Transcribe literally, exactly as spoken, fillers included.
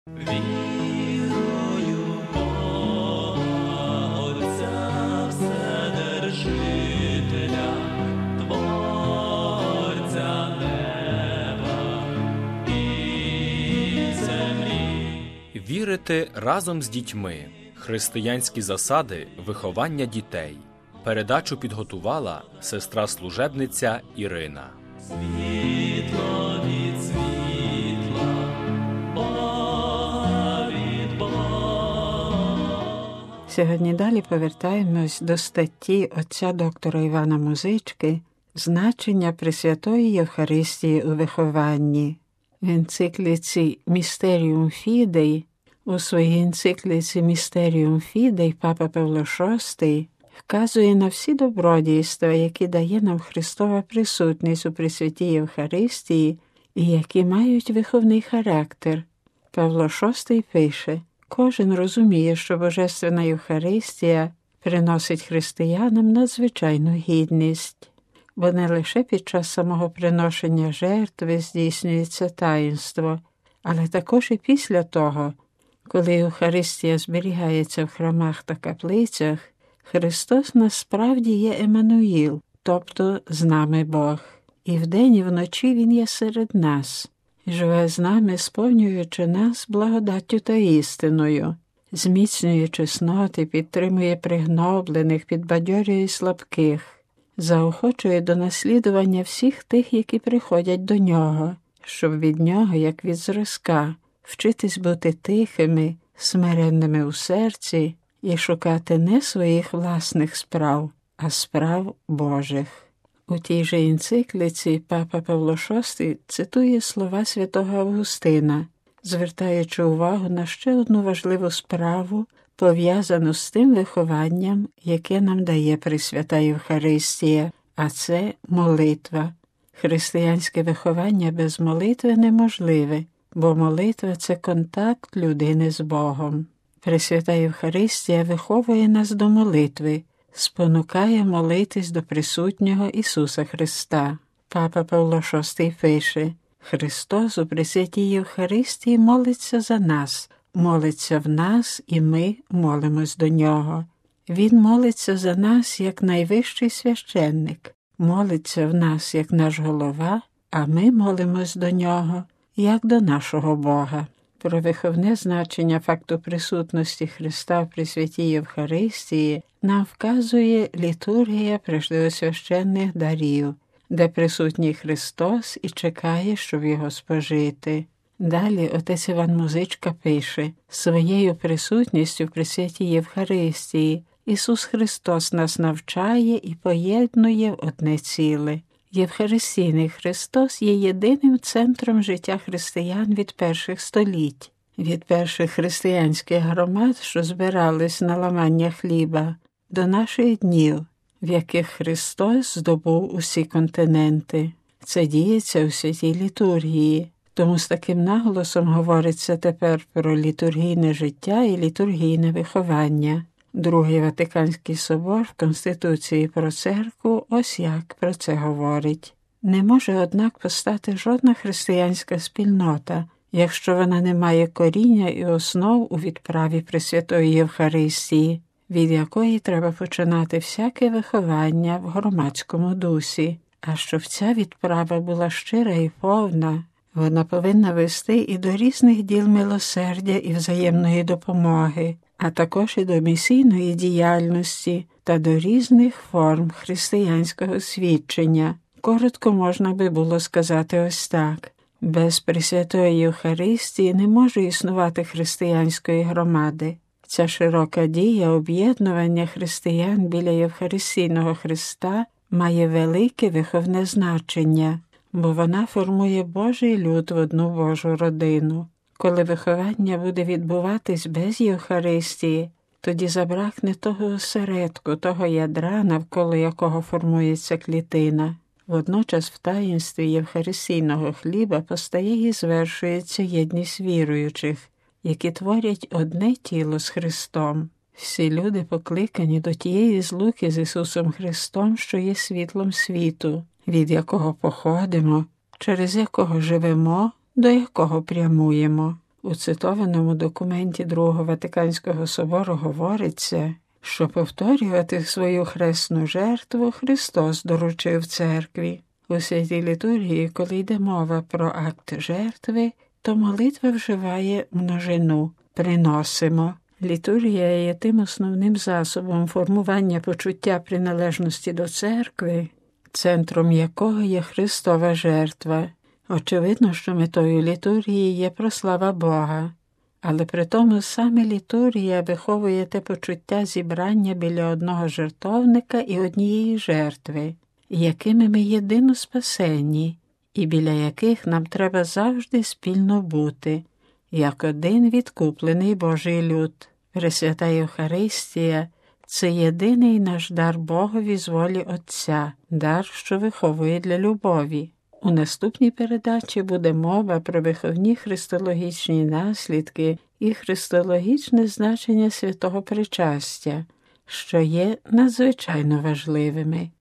Вірую в Бога, Отця Вседержителя, Творця неба і землі. Вірити разом з дітьми. Християнські засади виховання дітей. Передачу підготувала сестра-служебниця Ірина. Світло від світла, Бога від Бога. Сьогодні далі повертаємось до статті отця доктора Івана Музички «Значення Пресвятої Євхаристії у вихованні». В енцикліці «Містеріум Фідей», у своїй енцикліці «Містеріум Фідей» папа Павло шостий вказує на всі добродійства, які дає нам Христова присутність у Пресвятій Євхаристії і які мають виховний характер. Павло шостий пише: «Кожен розуміє, що Божественна Євхаристія приносить християнам надзвичайну гідність, бо не лише під час самого приношення жертви здійснюється таїнство, але також і після того, коли Євхаристія зберігається в храмах та каплицях, Христос насправді є Еммануїл, тобто з нами Бог. І вдень, і вночі Він є серед нас, і живе з нами, сповнюючи нас благодаттю та істиною, зміцнює чесноти, підтримує пригноблених, підбадьорює слабких, заохочує до наслідування всіх тих, які приходять до Нього, щоб від Нього, як від зразка, вчитись бути тихими, смиренними у серці і шукати не своїх власних справ, а справ Божих». У тій же енцикліці папа Павло шостий цитує слова святого Августина, звертаючи увагу на ще одну важливу справу, пов'язану з тим вихованням, яке нам дає Пресвята Євхаристія, а це молитва. Християнське виховання без молитви неможливе, бо молитва – це контакт людини з Богом. Пресвята Євхаристія виховує нас до молитви, спонукає молитись до присутнього Ісуса Христа. Папа Павло шостий пише: «Христос у Пресвятій Євхаристії молиться за нас, молиться в нас, і ми молимось до Нього. Він молиться за нас як найвищий священник, молиться в нас як наш голова, а ми молимось до Нього як до нашого Бога». Про виховне значення факту присутності Христа в Пресвятій Євхаристії нам вказує літургія преждеосвященних дарів, де присутній Христос і чекає, щоб його спожити. Далі отець Іван Музичка пише: «Своєю присутністю в Пресвятій Євхаристії Ісус Христос нас навчає і поєднує в одне ціле. Євхаристійний Христос є єдиним центром життя християн від перших століть, від перших християнських громад, що збирались на ламання хліба, до наших днів, в яких Христос здобув усі континенти. Це діється у святій літургії, тому з таким наголосом говориться тепер про літургійне життя і літургійне виховання». Другий Ватиканський собор в Конституції про церкву ось як про це говорить. Не може, однак, постати жодна християнська спільнота, якщо вона не має коріння і основ у відправі Пресвятої Євхаристії, від якої треба починати всяке виховання в громадському дусі. А щоб ця відправа була щира і повна, вона повинна вести і до різних діл милосердя і взаємної допомоги, а також і до місійної діяльності та до різних форм християнського свідчення. Коротко можна би було сказати ось так: без Пресвятої Євхаристії не може існувати християнської громади. Ця широка дія об'єднування християн біля Євхаристійного Христа має велике виховне значення, бо вона формує Божий люд в одну Божу родину. Коли виховання буде відбуватись без Євхаристії, тоді забракне того осередку, того ядра, навколо якого формується клітина. Водночас в таїнстві Євхаристійного хліба постає і звершується єдність віруючих, які творять одне тіло з Христом. Всі люди покликані до тієї злуки з Ісусом Христом, що є світлом світу, від якого походимо, через якого живемо, до якого прямуємо. У цитованому документі Другого Ватиканського собору говориться, що повторювати свою хресну жертву Христос доручив церкві. У святій літургії, коли йде мова про акт жертви, то молитва вживає множину «приносимо». Літургія є тим основним засобом формування почуття приналежності до церкви, центром якого є Христова жертва. Очевидно, що метою літургії є прослава Бога, але при тому саме літургія виховує те почуття зібрання біля одного жертовника і однієї жертви, якими ми єдино спасені, і біля яких нам треба завжди спільно бути, як один відкуплений Божий люд. Пресвята Євхаристія – це єдиний наш дар Богові з волі Отця, дар, що виховує для любові. У наступній передачі буде мова про виховні христологічні наслідки і христологічне значення святого причастя, що є надзвичайно важливими.